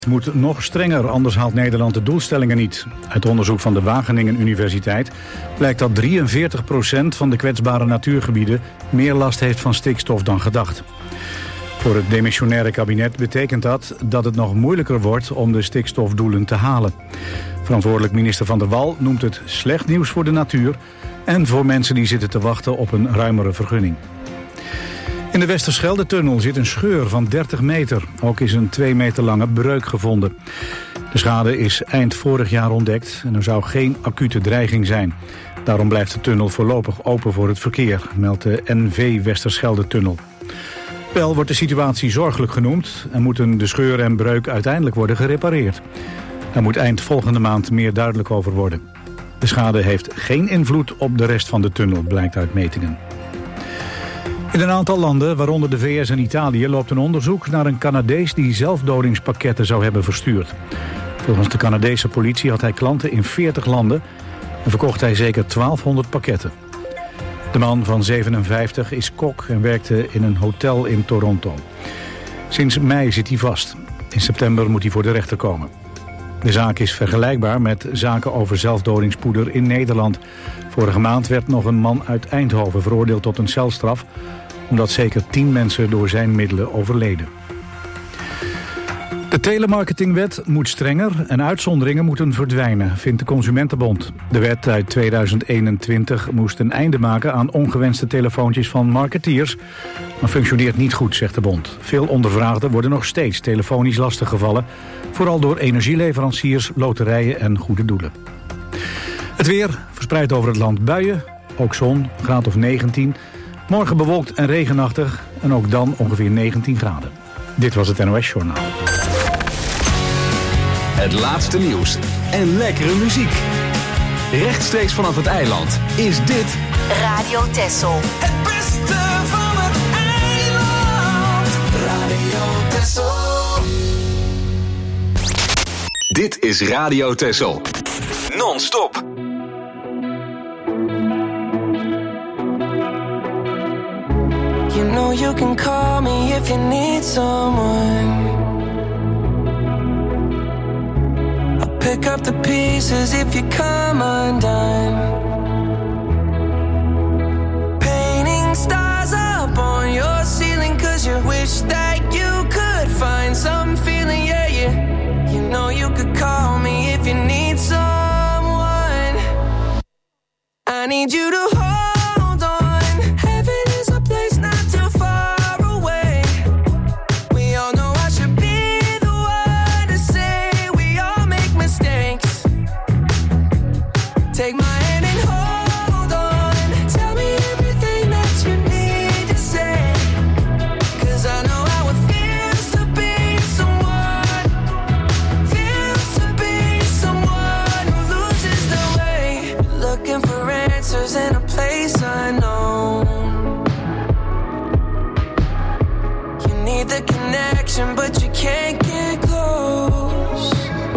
Het moet nog strenger, anders haalt Nederland de doelstellingen niet. Uit onderzoek van de Wageningen Universiteit blijkt dat 43% van de kwetsbare natuurgebieden meer last heeft van stikstof dan gedacht. Voor het demissionaire kabinet betekent dat het nog moeilijker wordt om de stikstofdoelen te halen. Verantwoordelijk minister Van der Wal noemt het slecht nieuws voor de natuur en voor mensen die zitten te wachten op een ruimere vergunning. In de Westerschelde-tunnel zit een scheur van 30 meter. Ook is een 2 meter lange breuk gevonden. De schade is eind vorig jaar ontdekt en er zou geen acute dreiging zijn. Daarom blijft de tunnel voorlopig open voor het verkeer, meldt de NV Westerschelde-tunnel. Wel wordt de situatie zorgelijk genoemd en moeten de scheur en breuk uiteindelijk worden gerepareerd. Daar moet eind volgende maand meer duidelijk over worden. De schade heeft geen invloed op de rest van de tunnel, blijkt uit metingen. In een aantal landen, waaronder de VS en Italië, loopt een onderzoek naar een Canadees die zelfdodingspakketten zou hebben verstuurd. Volgens de Canadese politie had hij klanten in 40 landen en verkocht hij zeker 1200 pakketten. De man van 57 is kok en werkte in een hotel in Toronto. Sinds mei zit hij vast. In september moet hij voor de rechter komen. De zaak is vergelijkbaar met zaken over zelfdodingspoeder in Nederland. Vorige maand werd nog een man uit Eindhoven veroordeeld tot een celstraf, omdat zeker 10 mensen door zijn middelen overleden. De telemarketingwet moet strenger en uitzonderingen moeten verdwijnen, vindt de Consumentenbond. De wet uit 2021 moest een einde maken aan ongewenste telefoontjes van marketeers, maar functioneert niet goed, zegt de bond. Veel ondervraagden worden nog steeds telefonisch lastiggevallen, vooral door energieleveranciers, loterijen en goede doelen. Het weer, verspreid over het land buien, ook zon, graad of 19. Morgen bewolkt en regenachtig en ook dan ongeveer 19 graden. Dit was het NOS Journaal. Het laatste nieuws en lekkere muziek. Rechtstreeks vanaf het eiland is dit Radio Texel. Het beste van het eiland. Radio Texel. Dit is Radio Texel. Non-stop. You know you can call me if you need someone. I'll pick up the pieces if you come undone. Painting stars up on your ceiling 'cause you wish that you could find some feeling, yeah, yeah. You know you could call me if you need someone. I need you to hold on. Heaven is a place not too far away. We all know I should be the one to say we all make mistakes. Take my hand and hold on. Tell me everything that you need to say. 'Cause I know how it feels to be someone. Feels to be someone who loses their way. Looking for answers in a place unknown. You need the connection, but you can't get close.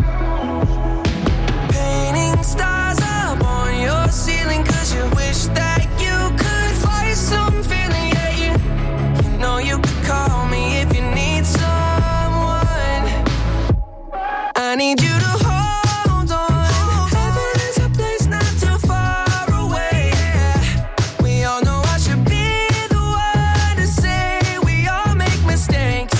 Painting stars up on your ceiling 'cause you wish that you could find some feeling, yeah, yeah. You know you could call me if you need someone. I need you to hold on. Heaven is a place not too far away. We all know I should be the one to say we all make mistakes.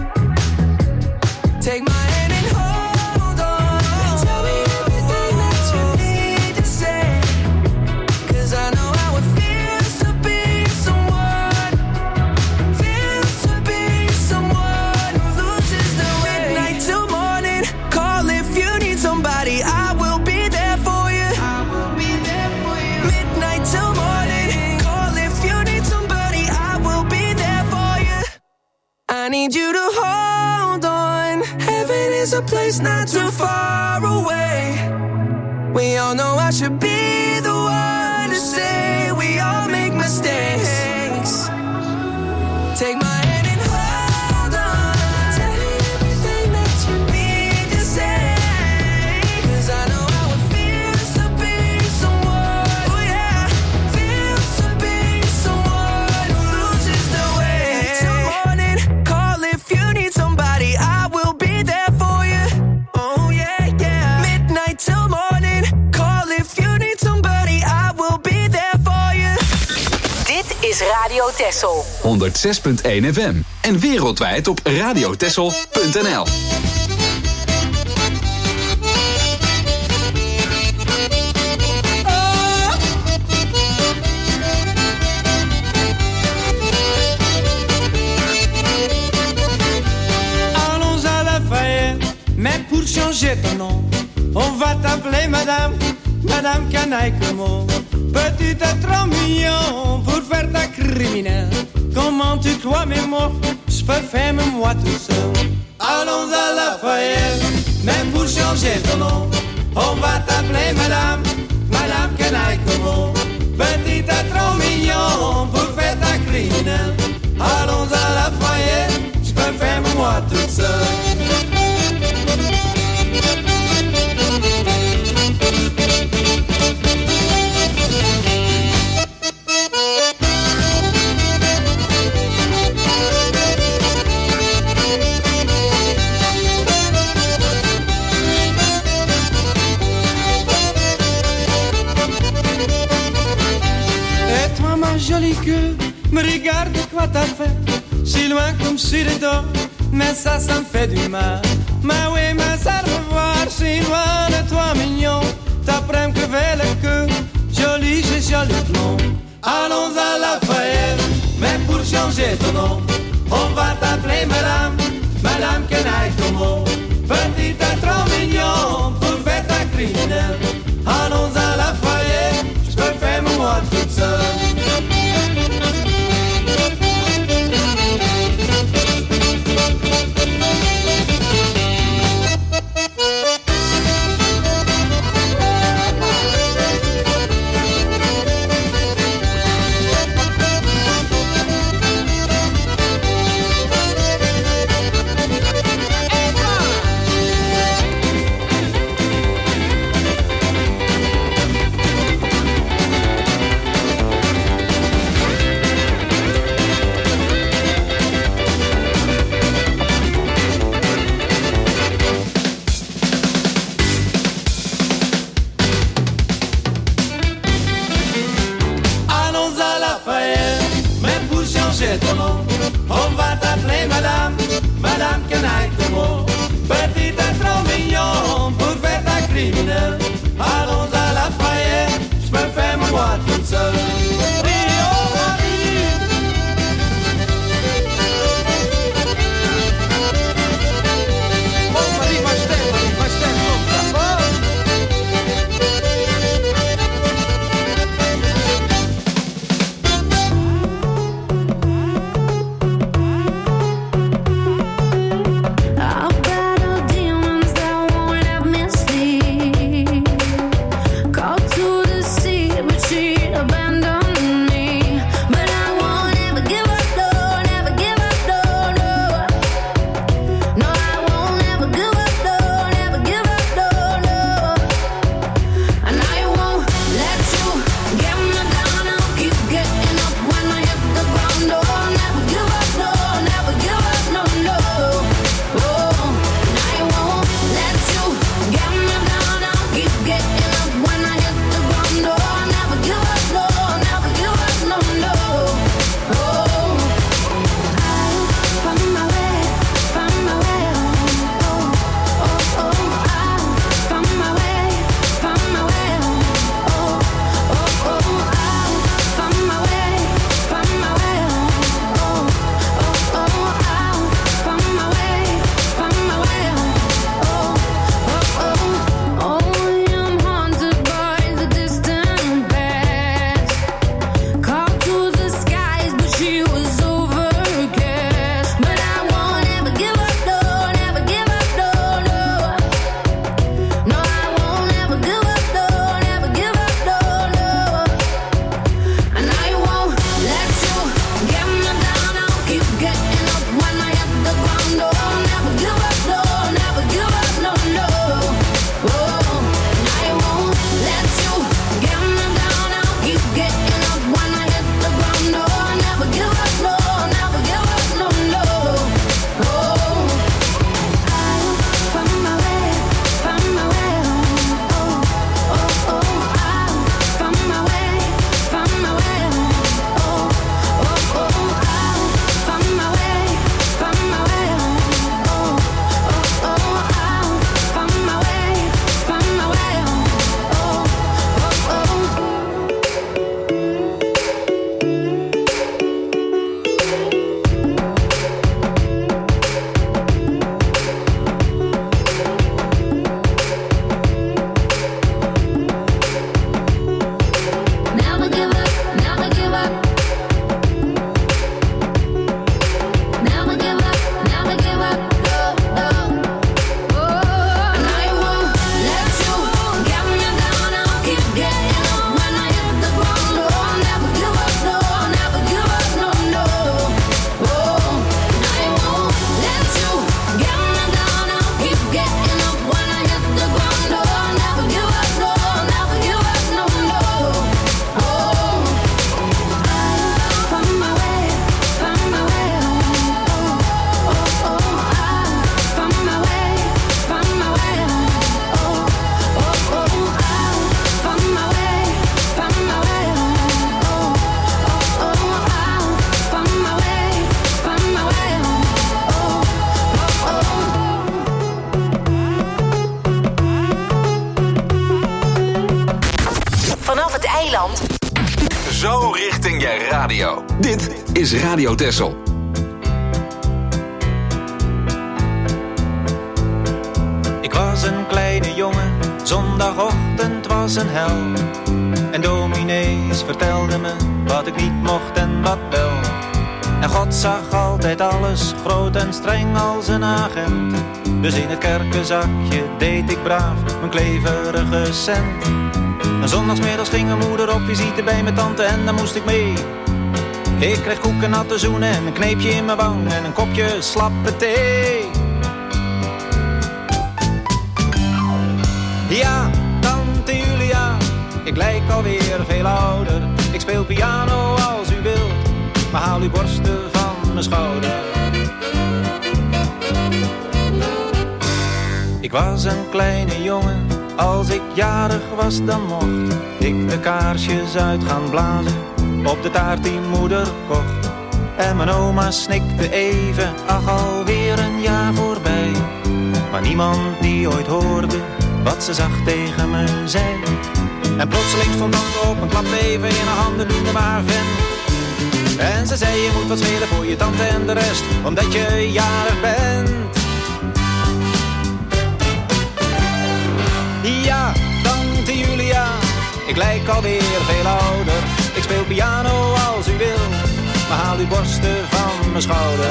Take my hand and hold on. Tell me everything that you need to say. 'Cause I know how it feels to be someone. Feels to be someone who loses their way. Midnight till morning, call if you need somebody. I will be there for you. I will be there for you. Midnight till morning, call if you need somebody. I will be there for you. I need you to hold on. Heaven is a place not too far away. We all know I should be the one to say we all make mistakes. Take my hand and hold on. Tell me everything that you need to say. 'Cause I know how it feels to be someone. Oh yeah, feels to be someone who loses their way. Till morning, call if you need somebody. I will be there for you. Radio Texel. 106.1 FM. En wereldwijd op radiotexel.nl. Allons à Lafayette, mais pour changer ton nom, on va t'appeler Madame Canaille Como. Petit et trop mignon pour faire ta criminelle. Comment tu crois mes mots, je peux faire même moi tout seul. Allons à Lafayette, mais pour changer ton nom, on va t'appeler Madame Canaille Como. Petit et trop mignon pour faire ta criminelle. Allons à Lafayette, je peux faire même moi tout seul. Jolie queue, me regarde quoi t'as fait. Si loin comme sur le dos, mais ça me fait du mal. Mais oui, mais ça revoir, si loin de toi mignon. T'apprends que vers le queue, joli, j'ai joli blond. Allons à Lafayette, mais pour changer ton nom, on va t'appeler Madame Canaille Como. Petite et trop mignon, pour faire ta criminelle. Allons à Lafayette, je peux faire moi toute seule. land. Zo richting je radio. Dit is Radio Texel. Ik was een kleine jongen, zondagochtend was een hel. En dominees vertelden me wat ik niet mocht en wat wel. En God zag altijd alles, groot en streng als een agent. Dus in het kerkenzakje deed ik braaf mijn kleverige cent. En zondagsmiddags ging mijn moeder op visite bij mijn tante en daar moest ik mee. Ik kreeg koek en natte zoenen en een kneepje in mijn wang en een kopje slappe thee. Ja, tante Julia, ik lijk alweer veel ouder. Ik speel piano als u wilt, maar haal uw borsten van mijn schouder. Ik was een kleine jongen, als ik jarig was dan mocht ik de kaarsjes uit gaan blazen op de taart die moeder kocht. En mijn oma snikte even, ach alweer een jaar voorbij. Maar niemand die ooit hoorde wat ze zacht tegen me zei. En plotseling stond tante op en klapte even in haar handen, noemde me haar vent. En ze zei je moet wat spelen voor je tante en de rest, omdat je jarig bent. Ja, tante Julia, ik lijk alweer veel ouder. Ik speel piano als u wil, maar haal uw borsten van mijn schouder.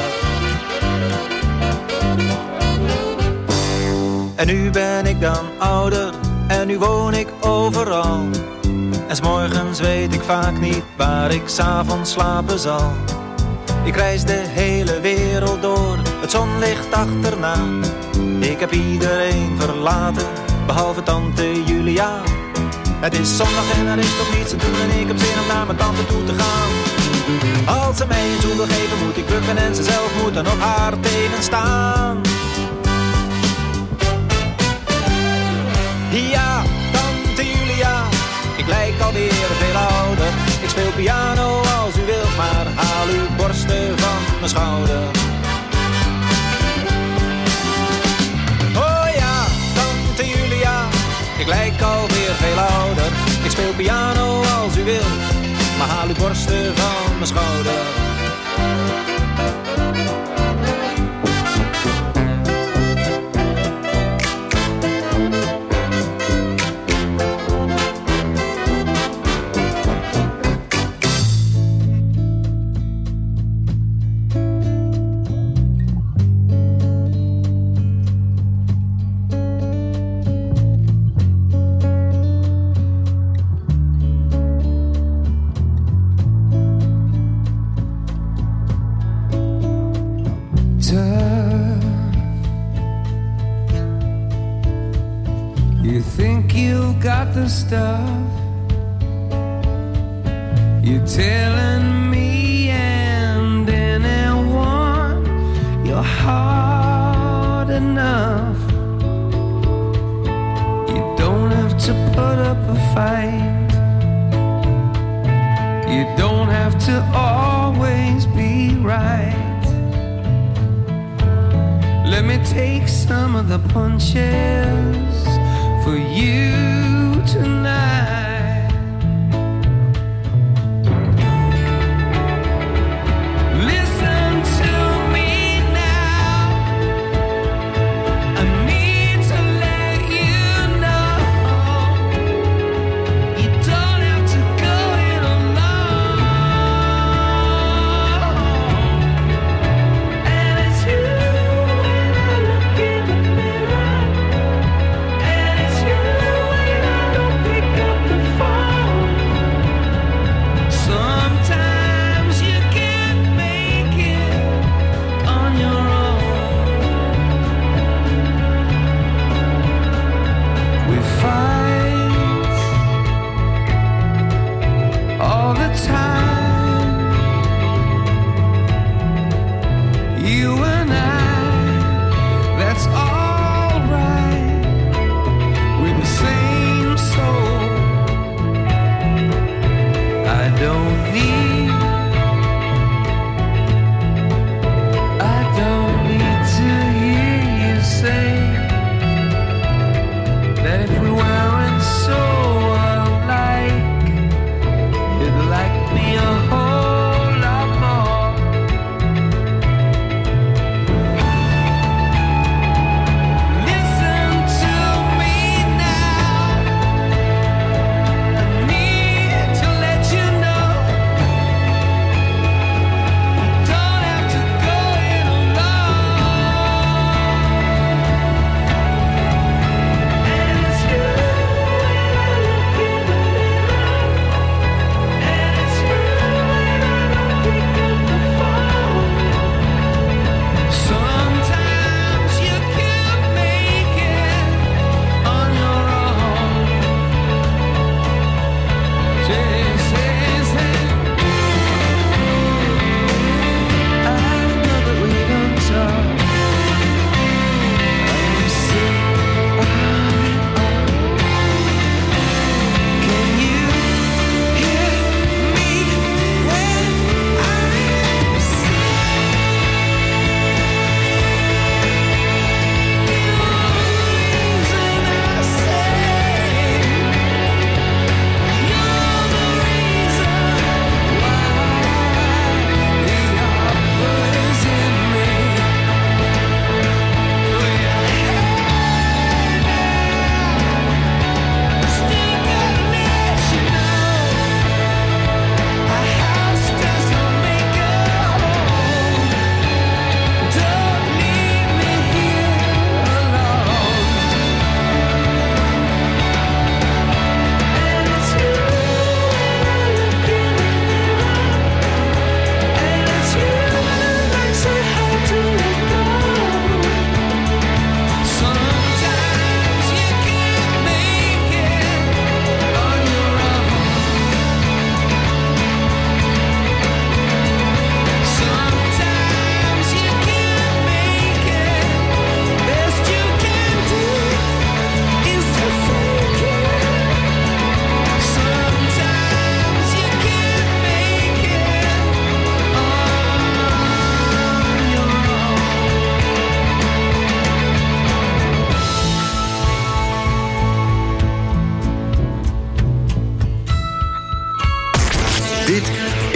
En nu ben ik dan ouder en nu woon ik overal. En 's morgens weet ik vaak niet waar ik 's avonds slapen zal. Ik reis de hele wereld door, het zonlicht achterna. Ik heb iedereen verlaten, behalve tante Julia. Het is zondag en er is toch niets te doen en ik heb zin om naar mijn tante toe te gaan. Als ze mij een zoen wil geven moet ik bukken en ze zelf moet dan op haar tenen staan. Ja, tante Julia, ik lijk alweer veel ouder. Ik speel piano als u wilt, maar haal uw borsten van mijn schouder. Oh ja, tante Julia, ik lijk alweer veel ouder. Ik speel piano als u wilt, maar haal uw borsten van mijn schouder. The stuff you're telling me and anyone you're hard enough. You don't have to put up a fight. You don't have to always be right. Let me take some of the punches for you tonight. Listen to me now. I need to let you know you don't have to go it alone. And it's you when I look in the mirror. And it's you when I don't pick up.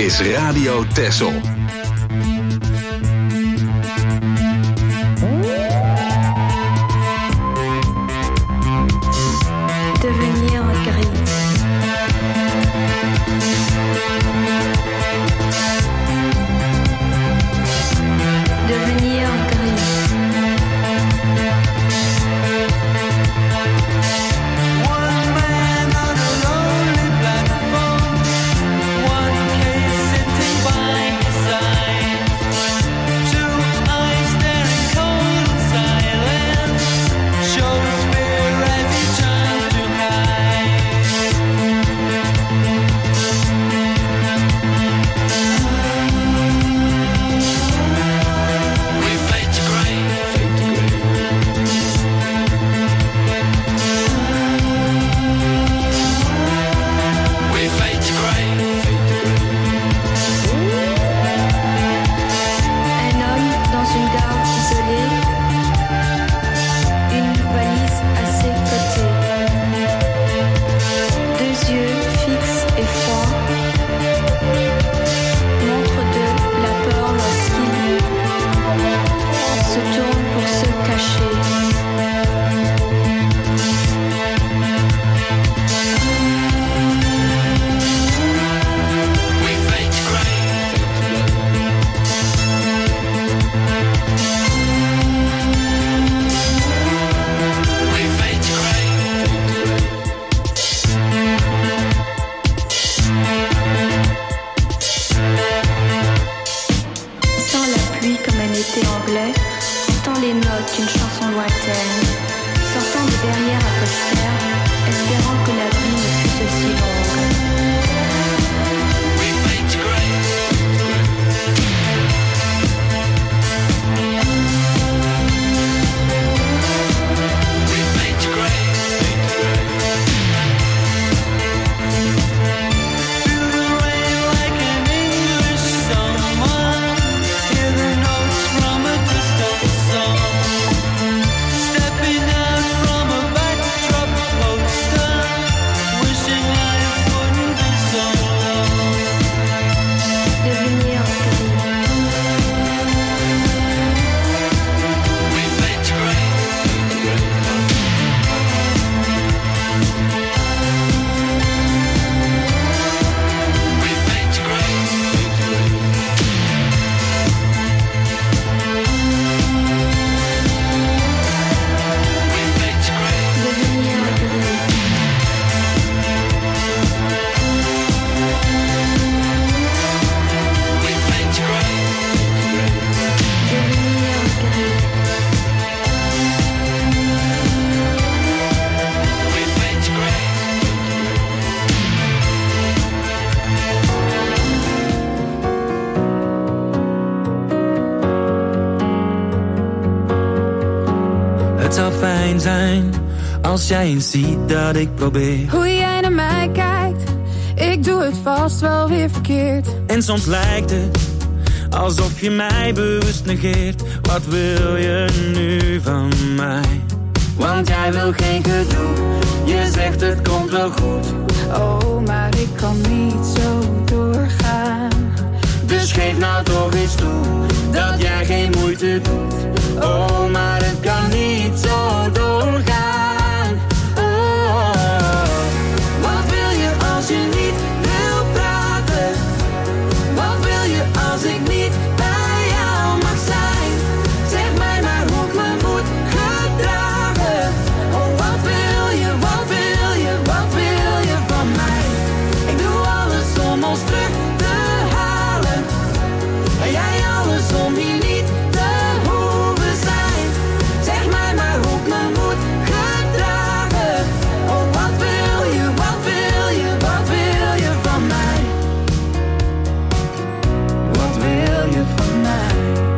is Radio Texel. Devenir gris. Devenir gris. One man on a lonely platform, one case sitting by his side, two eyes staring cold in silence, shows fear as he turns to hide. We fade to grey. We fade to grey. Un homme dans une gare isolée, une valise à ses côtés, deux yeux fixes et froids, montre de la peur lorsqu'il se tourne pour se cacher. We fade to grey. We fade to grey. Sans la pluie comme un été anglais, entend les notes d'une chanson lointaine, sortant de derrière un poster, espérant que la vie ne fût aussi longue. We fade to grey. We fade to grey. Feel the rain like an English summer. Hear the notes from a distant song. Stepping out from a backdrop poster, wishing life wouldn't be so long. Devenir gris. We fade to grey. We fade to grey. We fade to grey. Devenir gris. We fade to grey. Devenir gris. We fade to grey. Het zou fijn zijn als jij eens ziet dat ik probeer. Hoe jij naar mij kijkt, ik doe het vast wel weer verkeerd. En soms lijkt het alsof je mij bewust negeert. Wat wil je nu van mij? Want jij wil geen gedoe, je zegt het komt wel goed. Oh, maar ik kan niet zo doorgaan. Dus geef nou toch eens toe dat jij geen moeite doet. Oh, maar het kan niet zo doorgaan. Oh, wat wil je als je niet wil praten? Wat wil je als ik niet bij jou mag zijn? Zeg mij maar hoe ik me moet gedragen. Oh, wat wil je, wat wil je, wat wil je van mij? Ik doe alles om ons terug te halen. En jij alles om hier niet te hoeven zijn. Zeg mij maar hoe ik me moet gedragen. Oh, wat wil je, wat wil je, wat wil je van mij? Wat wil je van mij?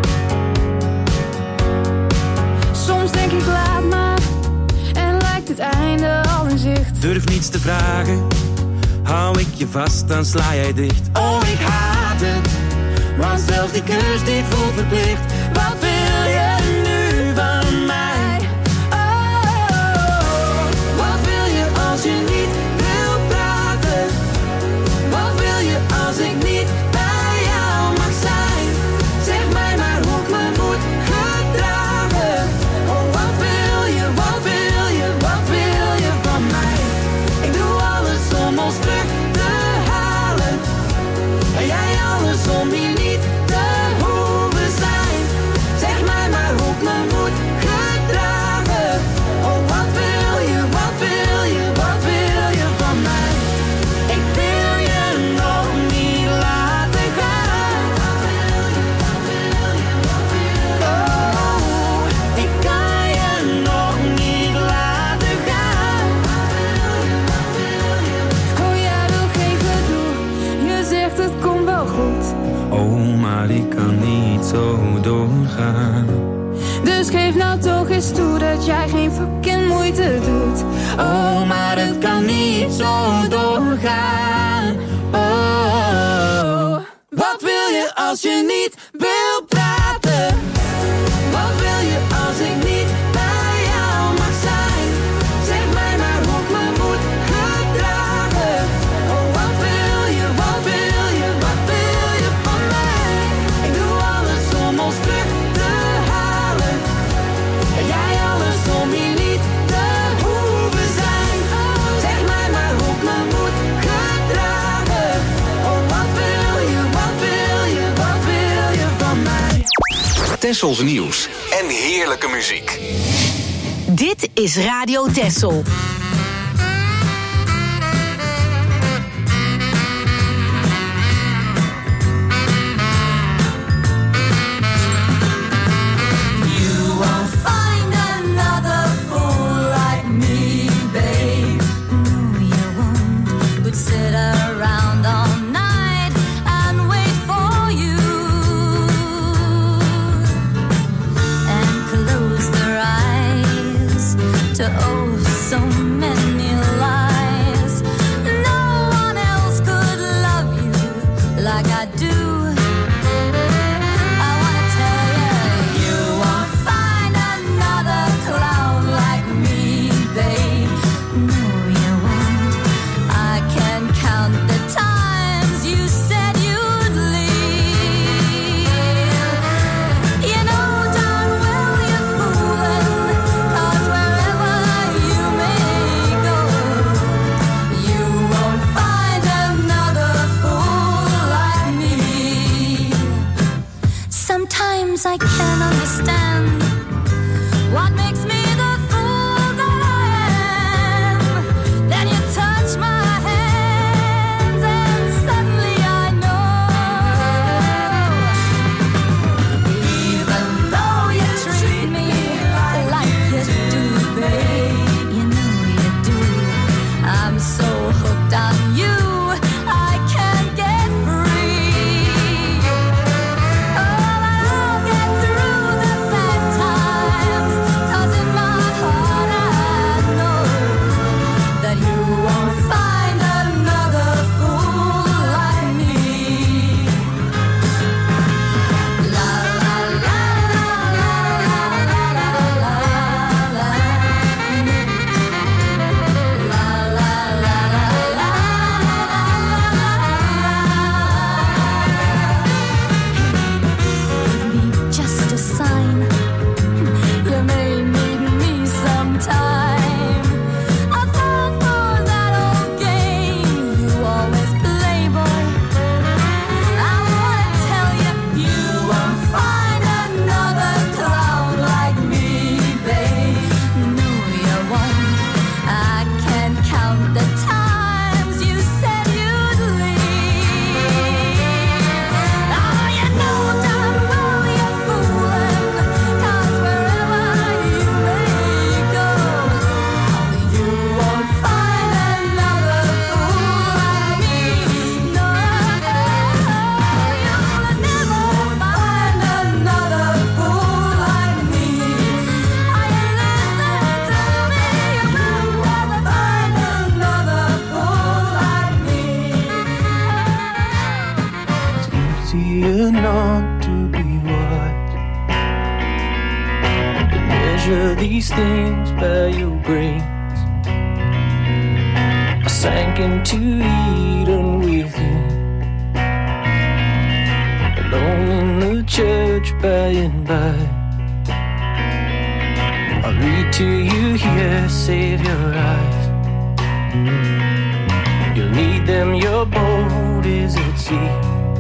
Soms denk ik laat maar, en lijkt het einde al in zicht. Durf niets te vragen, hou ik je vast, dan sla jij dicht. Oh, ik haat het, want zelfs die kus die voelt verplicht. Wat wil je nu van mij? Oh, wat wil je als je niet wil praten? Wat wil je als ik niet zo doorgaan. Dus geef nou toch eens toe dat jij geen fucking moeite doet. Oh, maar het kan niet zo doorgaan. Oh, wat wil je als je niet wil praten? Wat wil je als ik niet bij jou mag zijn? Zeg mij maar hoe ik me moet gedragen. Oh, wat wil je, wat wil je, wat wil je van mij? Ik doe alles om ons terug te halen. En jij alles om hier niet te hoeven zijn. Zeg mij maar hoe ik me moet gedragen. Oh, wat wil je, wat wil je, wat wil je van mij? Tessels nieuws en heerlijke muziek. Dit is Radio Tessel. I can't understand what makes me the fool that I am. Then you touch my hands and suddenly I know. Even though you treat me like you do, babe, you know you do. I'm so hooked on you, I can't get free. Not to be wise. You measure these things by your brains. I sank into Eden with you, alone in the church by and by. I read to you here, save your eyes. You'll need them, your boat is at sea.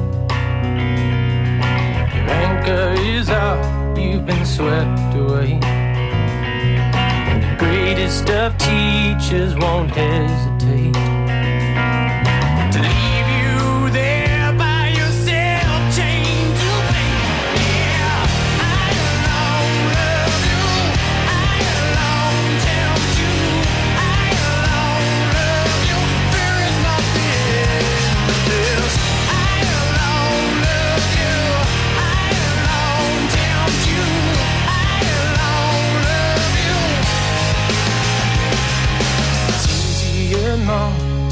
Anchor is out, you've been swept away. And the greatest of teachers won't hesitate to leave you there by yourself, chained to fate. Yeah, I alone love you, I alone tempt you, I alone love you. There is nothing else. I alone love you.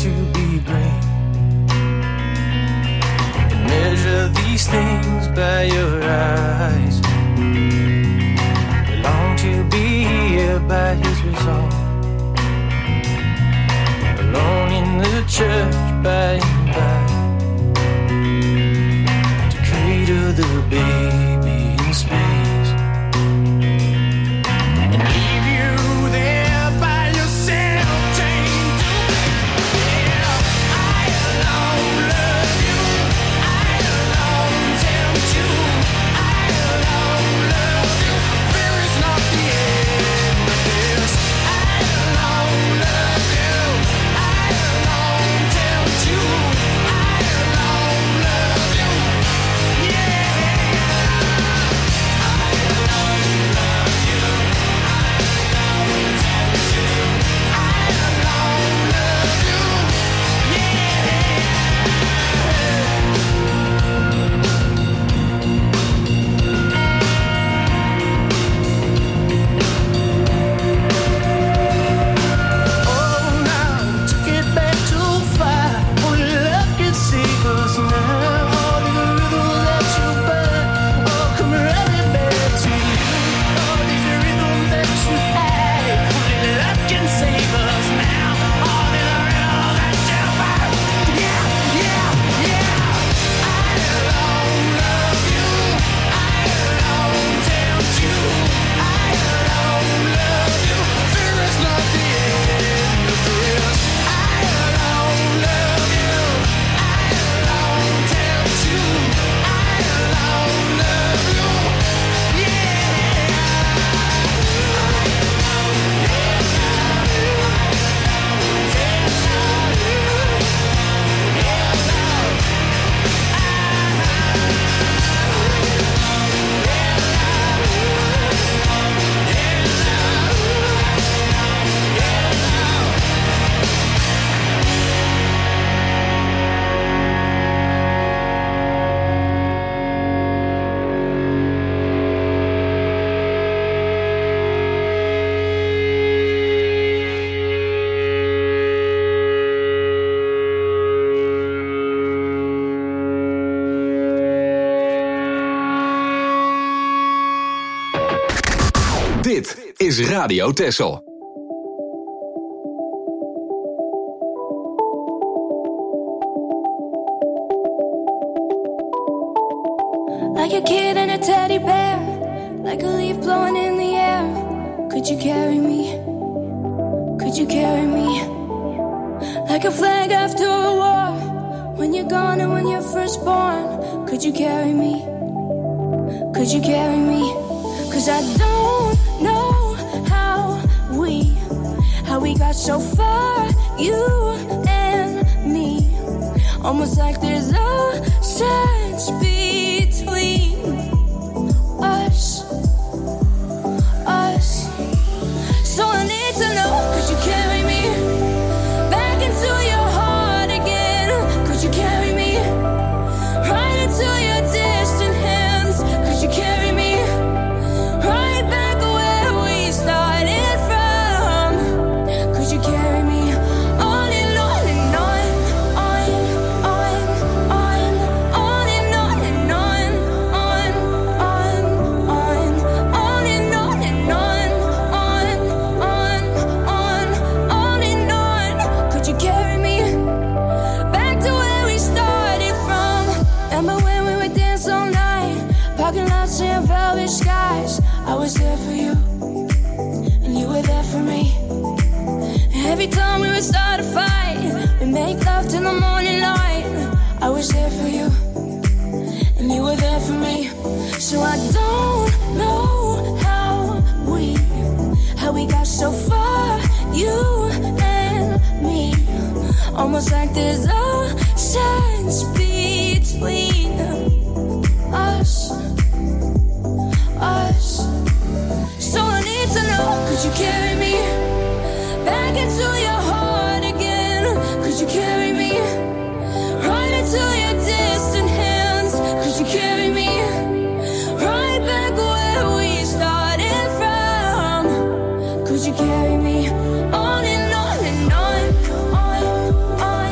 to be great. Measure these things by your eyes. We long to be here by his resolve. Alone in the church by and by. To cradle the baby in space. And leave you there by yourself, chained to me. Yeah, I alone love you. I alone tempt you. I alone love you. Fear is not the end of this. I alone love you. I alone tempt you. I alone love you. Yeah, I alone love you. I alone tempt you. I alone love you. Oh, now took it back too far. Only love can save us now. All the rhythms that you burn, all come running back to you. All these rhythms that you had, only love can save us now. All the rhythms that you burn, yeah, yeah, yeah. I alone love you. I alone tempt you. I alone love you. Fear is not the end of this. I alone love you. I alone tempt you. I alone love you. Yeah. Dit is Radio Texel. Like a kid and a teddy bear, like a leaf blowing in the air. Could you carry me? Could you carry me? Like a flag after a war, when you're gone and when you're first born. Could you carry me? Could you carry me? 'Cause I don't know how we got so far, you and me. Almost like there's oceans between us. So I need to know, could you carry me back into your heart again? Could you carry me right into your distant hands? Could you carry me right back where we started from? Could you carry me on and on and on, on and on and on, on and on and on, on and on. Could you carry me back to where we started from? Remember when we would dance all night, parking lots and velvet skies? I was there for you, and you were there for me. Every time we would start a fight, we make love till the morning light. I was there for you, and you were there for me. So I don't know how we got so far, you and me. Almost like there's oceans between us. So I need to know, could you carry me back into your heart again? Could you carry me right into your distant hands? Could you carry me right back where we started from? Could you carry me on and on and on, on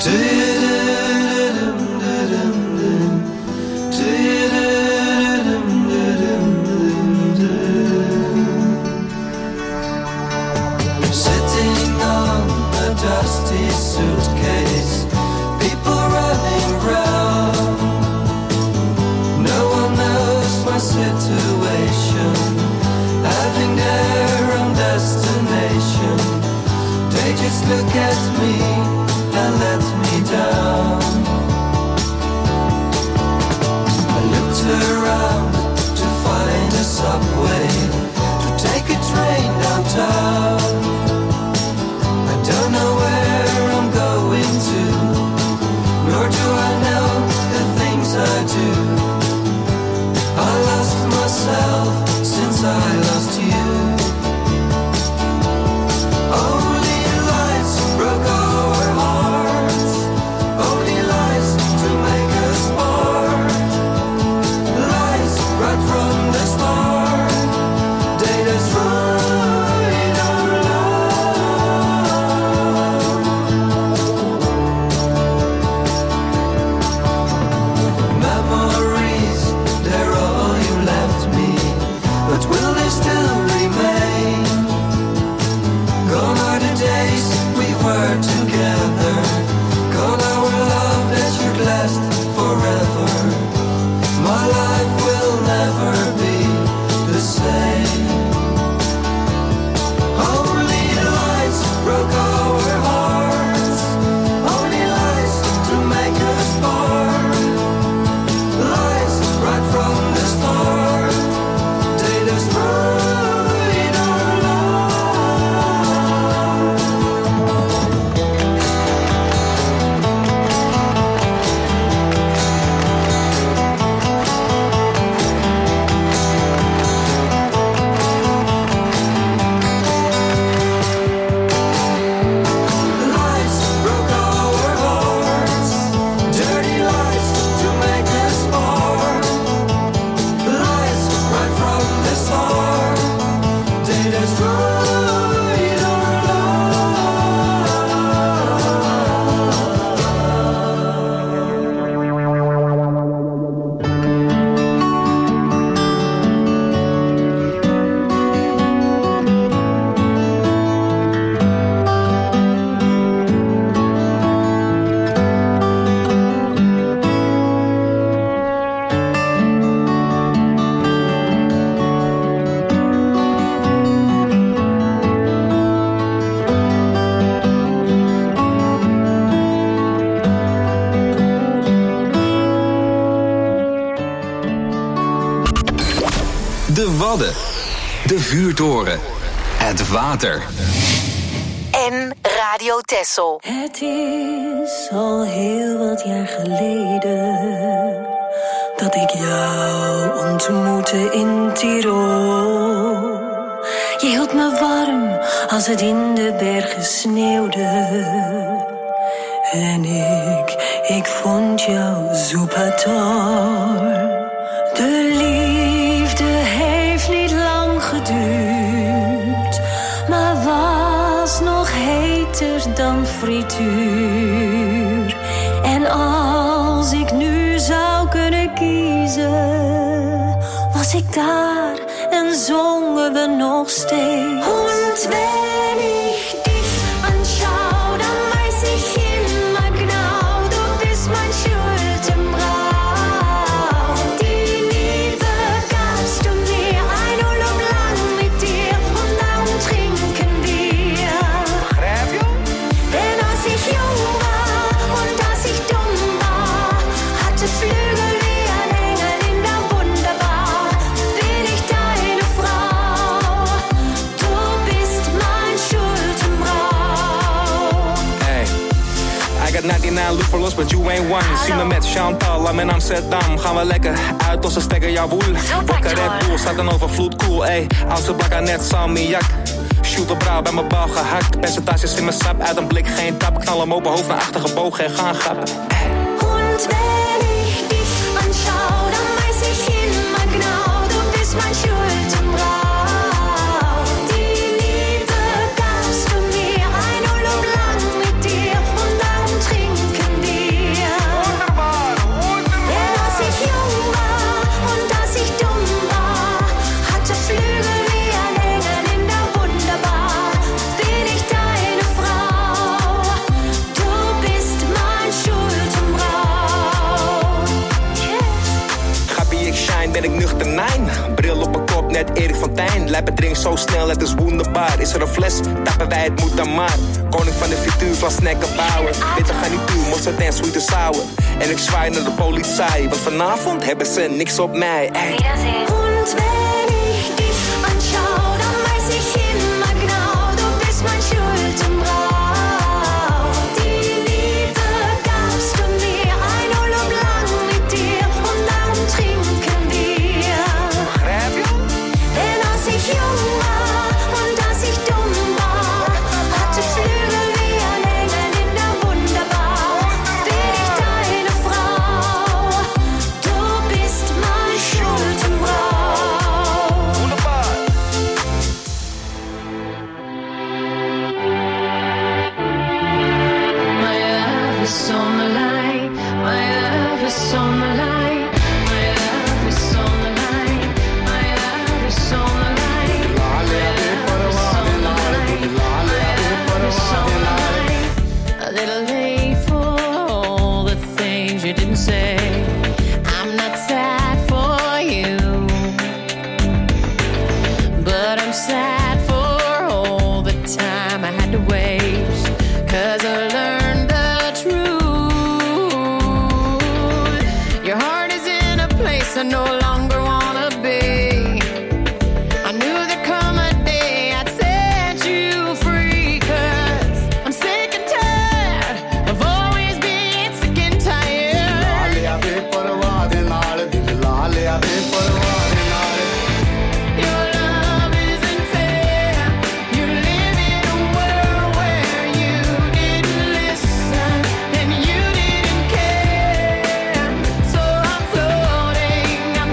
Sitting on a dusty suitcase, people running round. No one knows my situation, having their own destination. They just look at me and let me down. I looked around to find a subway, to take a train downtown. I don't know where I'm going to, nor do I know the things I do. I lost myself since I lost you. Only lies broke our hearts, only lies to make us part. Lies right from the start, they destroyed our love. Memories, they're all you left me, but will they still remain? Gone are the days we were together, gone our love that should last forever. My life will never be the same. Only lies broke our hearts, only lies to make us part. Lies right from the start, they destroyed our love. Lies broke our hearts, dirty lies to make us part. Lies right from the start, they destroyed our De Wadden. De vuurtoren. Het water. En Radio Texel. Het is al heel wat jaar geleden dat ik jou ontmoette in Tirol. Je hield me warm als het in de bergen sneeuwde. En ik vond jou soepator. De liefde heeft niet lang geduurd, maar was nog heter dan frituur. En als ik nu zou kunnen kiezen, was ik daar en zongen we nog steeds. Und wenn ich dich anschaue, dann weiß ich immer genau, du bist mein Schuld im Rauch. Die Liebe gabst du mir, ein Urlaub lang mit dir, und darum trinken wir. Begrijp je? Denn als ich jung war und als ich dumm war, hatte Flügel wie ein Engel in der Wunderbar. Bin ich deine Frau, du bist mein Schuld im Rauch. Hey, I got 99 Luperlos, but you ain't one. Zie me met Chantal, I'm in Amsterdam. Gaan we lekker uit onze stekker, jawoel. Wakker Red Bull, staat een overvloed, cool, ey. Als we blakken net salmiak. Shoot op brouw bij mijn bal gehakt. Percentages in mijn sap, uit een blik geen tap. Knal hem open, hoofd naar achter gebogen en gaan grappen. Und wenn ich dich anschaue, dann weiß ich immer genau, du bist mein Schuld im Rauch. Die Liebe gabst du mir, ein Urlaub lang mit dir, und darum trinken Lijpen drink zo snel, het is wonderbaar. Is er een fles, tappen wij het moet dan maar. Koning van de frituur van snacken bouwen. Witte garnituur, mosterd en sweet en sour. En ik zwaai naar de politie, want vanavond hebben ze niks op mij. Ey. Und wenn ich dich anschau, dann weiß ich immer genau, du bist mein Schuldenbrau. Die Liebe gabst du mir, ein Urlaub lang mit dir und darum trinken wir. Denn als ich jung war und als ich dumm war, hatte Flügel wie ein Engel in der Wunderbar. Bin ich deine Frau, du bist mein Schuldenbrau. My love is on the line. My love is on the line. My love is on the line. My love is on the line. My love is on the line. My love is on the line. A little late for all the things you didn't say. I'm not sad for you, but I'm sad for all the time I had to waste. 'Cause I learned the truth. Your heart is in a place I no longer wanna be. I knew there'd come a day I'd set you free. 'Cause I'm sick and tired of always being sick and tired. Your love isn't fair. You live in a world where you didn't listen and you didn't care. So I'm floating on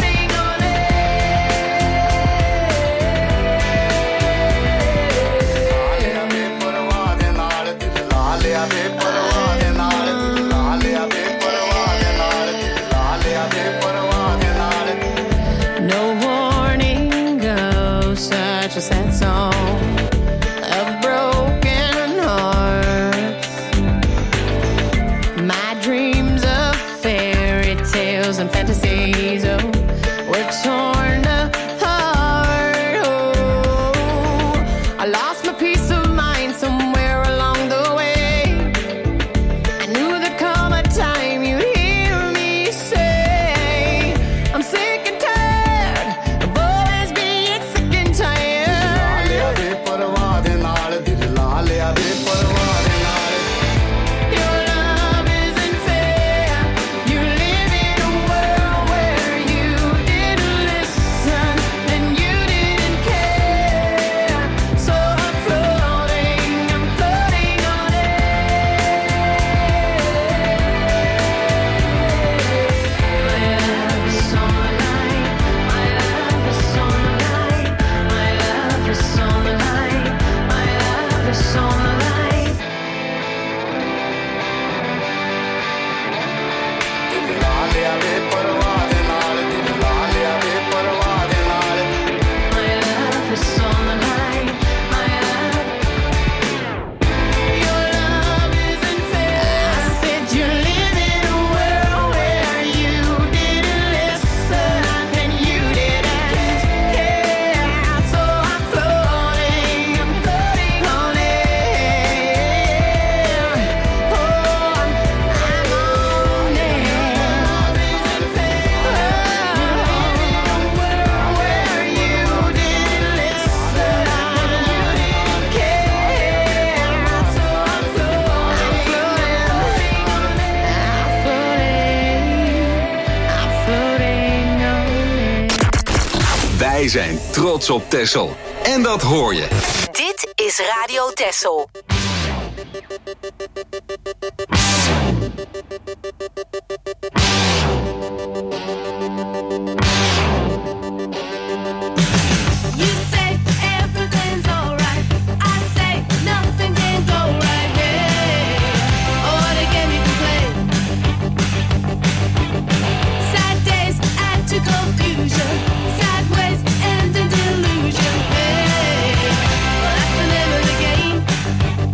No warning goes such a sad song of broken hearts. My dreams of fairy tales and fantasies, oh, were torn apart. Oh, I lost my peace of mind somewhere along the way. I knew there'd come a time you'd hear me say, I'm sick and tired of always being sick and tired. Your love isn't fair. You live in a world where you didn't listen and you didn't care. So I'm floating on My love is on the line. My love is on the line. My love is on the line. My love is on the line. My love is on the line. My love. Your love isn't fair. I said you live in a world where you didn't listen and you didn't care. So I'm floating on air. Oh, I'm on air. Love isn't fair. Where you didn't listen and you didn't care. So I'm floating on air. Wij zijn trots op Texel. En dat hoor je. Dit is Radio Texel. You say everything's alright. I say nothing can go right. Yeah. Oh, what a game you can play. Sad days add to confusion. Sad ways end in delusion. Hey, well, that's the name of the game.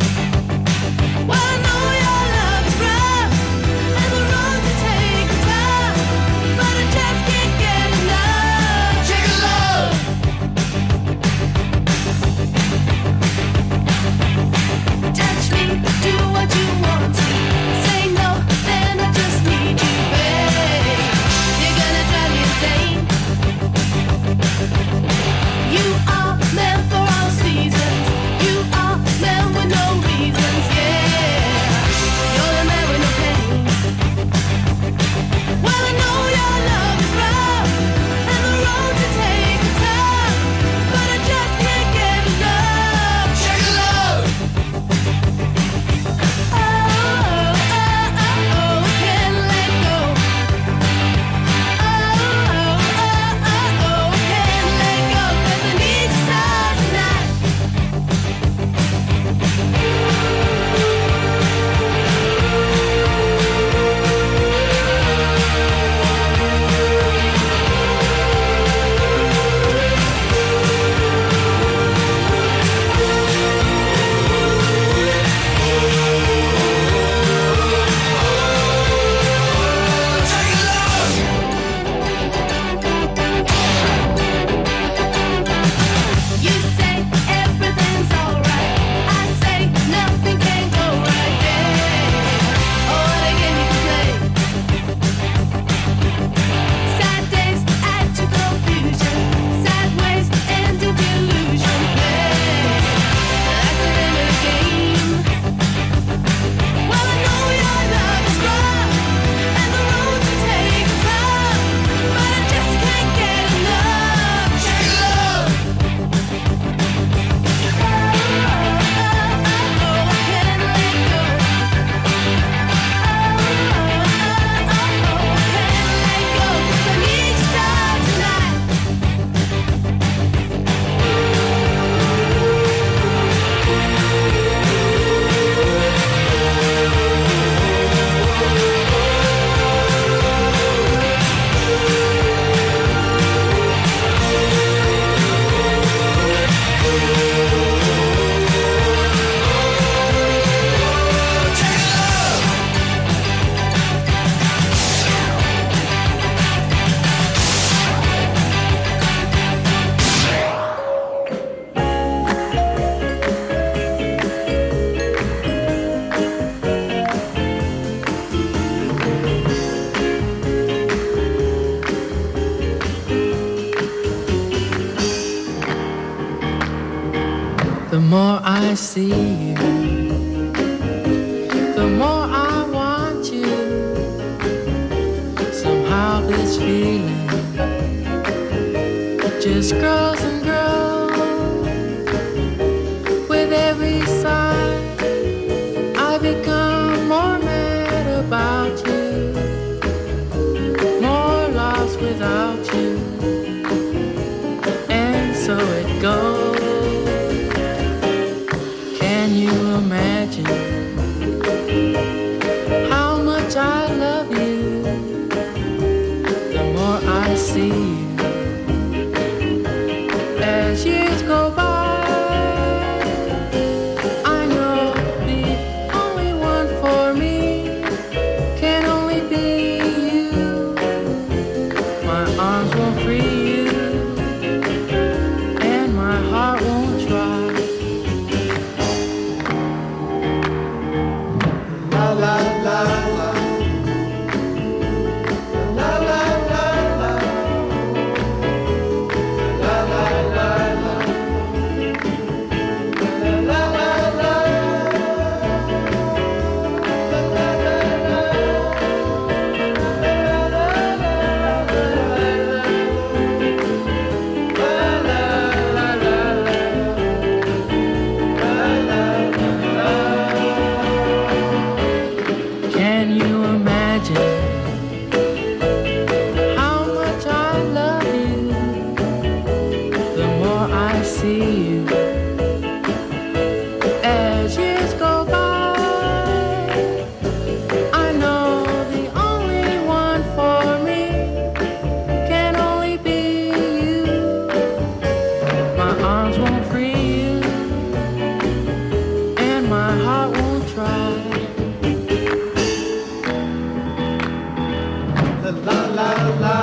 just grows and grows. With every sigh, I become more mad about you, more lost without you, and so it goes. Can you imagine how much I love you? The more I see you. As years go by, I know the only one for me can only be you. My arms won't free you, and my heart won't try. La la la la. La la la la. La la la la. La la la. Can you imagine how much I love you? The more I see you. As years go by, I know the only one for me can only be you. My arms won't free you, and my heart won't try. La la la la.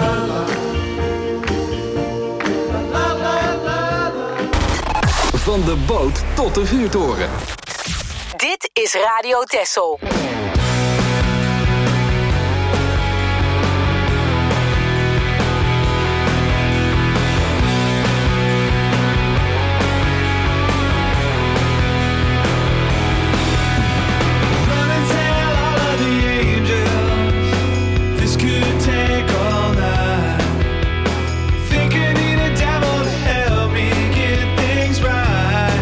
La la la la. Van de boot tot de vuurtoren. Dit is Radio Texel. Run and tell all of the angels this could take all night. Think I need a devil to help me get things right.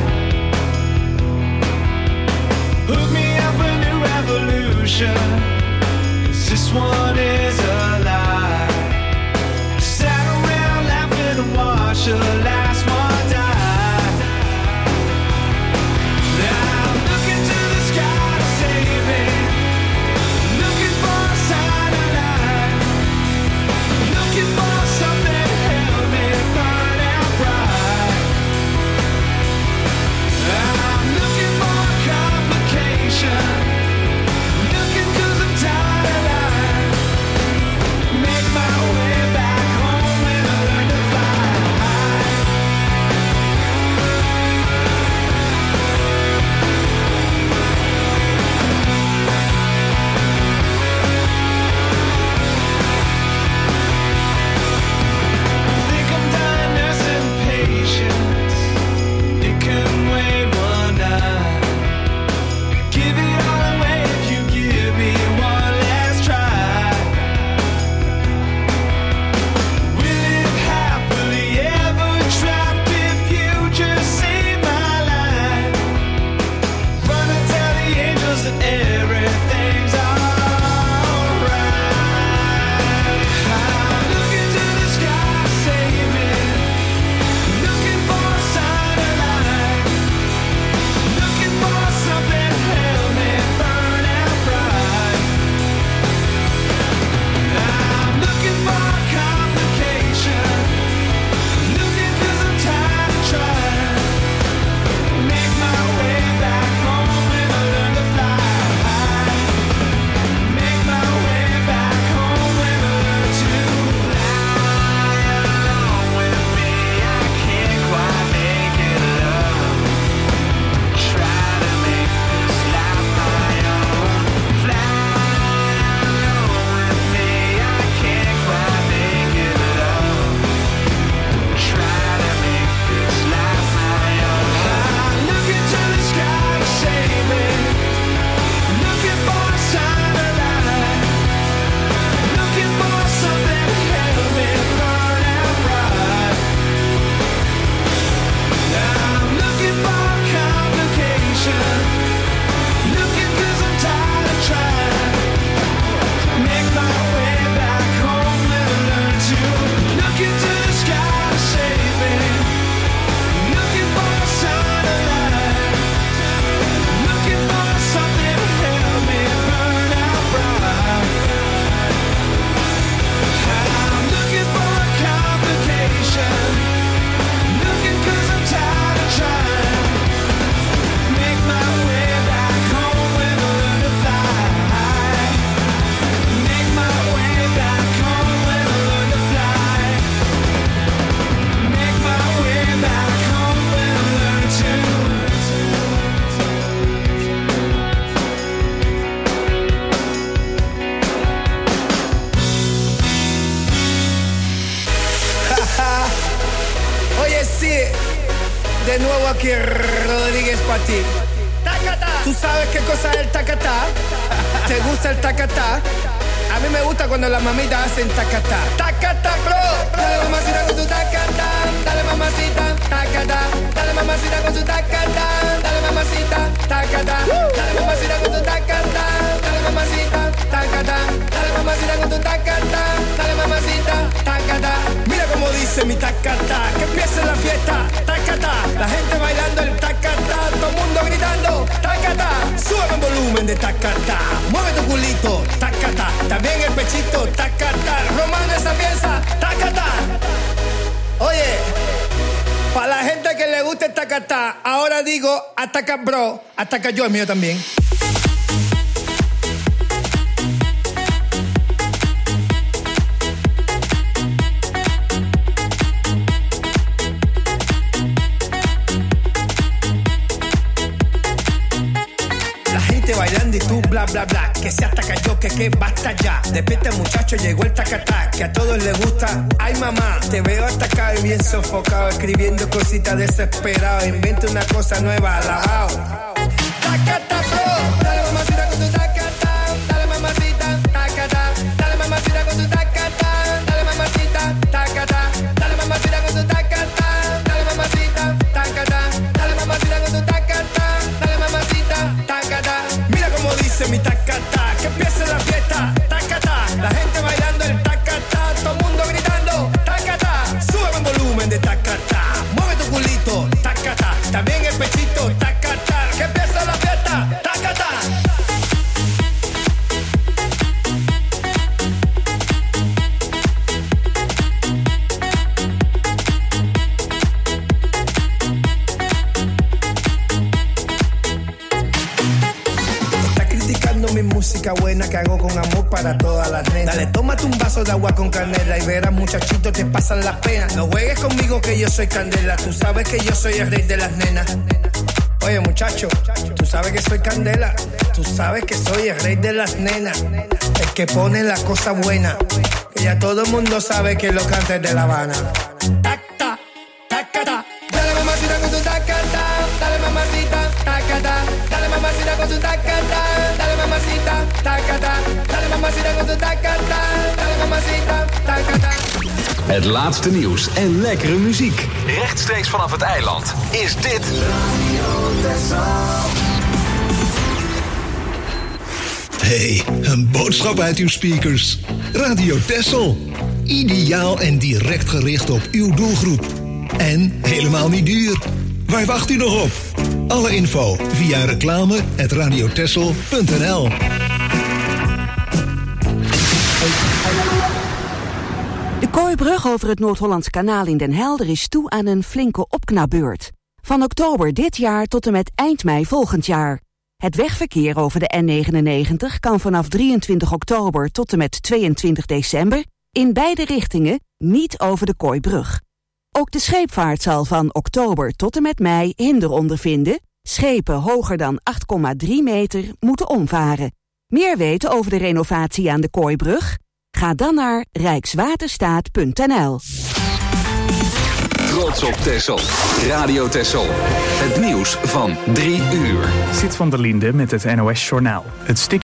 Hook me up a new revolution, 'cause this one is a lie. Sat around laughing and watched the last one die. Now I'm looking to the sky to save me, looking for a sign of life, looking for something to help me burn out bright. I'm looking for a complication, looking 'cause I'm tired of life, De nuevo aquí Rodríguez para ti. ¿Tú sabes qué cosa es el tacatá? ¿Te gusta el tacatá? A mí me gusta cuando las mamitas hacen tacatá. Tacatá, bro. Dale mamacita con tu tacatá. Dale mamacita, tacatá. Dale mamacita con tu tacatá. Dale mamacita, tacatá. Dale mamacita con tu tacatá. Dale mamacita, tacatá. Dale mamacita con tu tacatá. Dale mamacita, tacatá. Mira cómo dice mi tacatá. Que empiece la fiesta, tacatá. La gente bailando el tacatá. Todo el mundo gritando, tacatá. Sube el volumen de tacatá. Mueve tu culito, tacatá. También el pechito, tacatá. Romano esa pieza, tacatá. Oye, para la gente que le gusta el tacatá, ahora digo, ataca bro, ataca yo, el mío también. Bailando y tú bla bla bla, que se ataca yo, que basta ya. Despierta muchacho, llegó el tacatá, que a todos les gusta. Ay mamá, te veo atacado y bien sofocado, escribiendo cositas desesperado. Inventa una cosa nueva, alabao. Tacatá, bro, dale mamacita con tu tacatá. Dale mamacita, tacatá. Dale mamacita con tu tacatá. Dale mamacita, tacatá. Dale mamacita con tu tacatá. Dale mamacita, tacatá. Dale mamacita con tu tacatá. Dale mamacita, tacatá. Como dice mi tacatá, que empiece la fiesta, tacatá. La gente bailando el tacatá, todo el mundo gritando, tacatá. Sube el volumen de tacatá, mueve tu culito, tacatá. También el pechito, tacatá. Que empiece la fiesta, tacatá. Mi música buena que hago con amor para todas las nenas. Dale, tómate un vaso de agua con canela y verás muchachitos te pasan las penas. No juegues conmigo que yo soy candela. Tú sabes que yo soy el rey de las nenas. Oye muchacho, tú sabes que soy candela. Tú sabes que soy el rey de las nenas. El que pone la cosa buena. Que ya todo el mundo sabe que lo canta es de La Habana. Tacta, tacata. Dale mamacita con tu tacata. Dale mamacita, tacata. Dale mamacita con tu tacata. Dale mamacita, tacata. Dale mamacita con tu tacata. Dale mamacita, tacata. Het laatste nieuws en lekkere muziek. Rechtstreeks vanaf het eiland is dit Hey, een boodschap uit uw speakers. Radio Texel. Ideaal en direct gericht op uw doelgroep. En helemaal niet duur. Waar wacht u nog op? Alle info via reclame@radiotexel.nl. De Kooibrug over het Noord-Hollands Kanaal in Den Helder is toe aan een flinke opknapbeurt. Van oktober dit jaar tot en met eind mei volgend jaar. Het wegverkeer over de N99 kan vanaf 23 oktober tot en met 22 december... in beide richtingen niet over de Kooibrug. Ook de scheepvaart zal van oktober tot en met mei hinder ondervinden. Schepen hoger dan 8,3 meter moeten omvaren. Meer weten over de renovatie aan de Kooibrug? Ga dan naar rijkswaterstaat.nl. Trots op Texel. Radio Texel. Het nieuws van 3 uur. Zit van der Linde met het NOS Journaal. Het